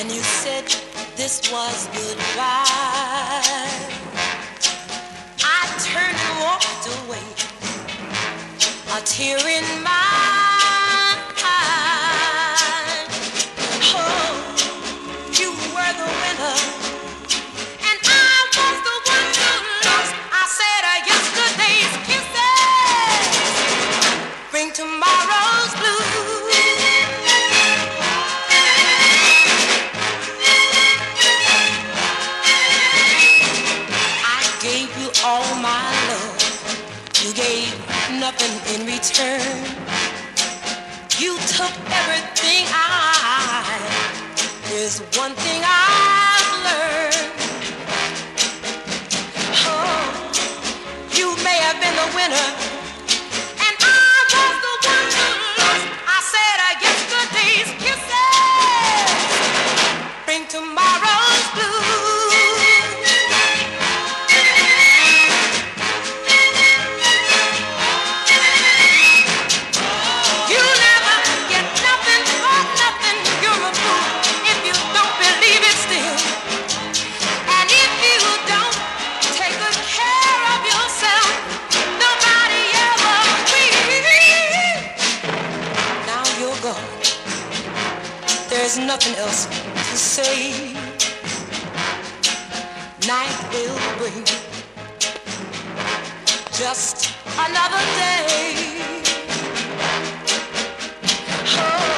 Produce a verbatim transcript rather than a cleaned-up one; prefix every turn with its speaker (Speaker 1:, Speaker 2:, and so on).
Speaker 1: and you said this was goodbye. I turned and walked away, a tear in my eye. Oh, you were the winner, and I was the one who lost. I said uh, yesterday's kisses bring tomorrow's blues. All my love, you gave nothing in return. You took everything I. There's one thing I've learned. Oh, you may have been the winner, and I was the one who lost. I said uh, yesterday's kisses bring tomorrow's blues. There's nothing else to say. Night will bring just another day. Oh.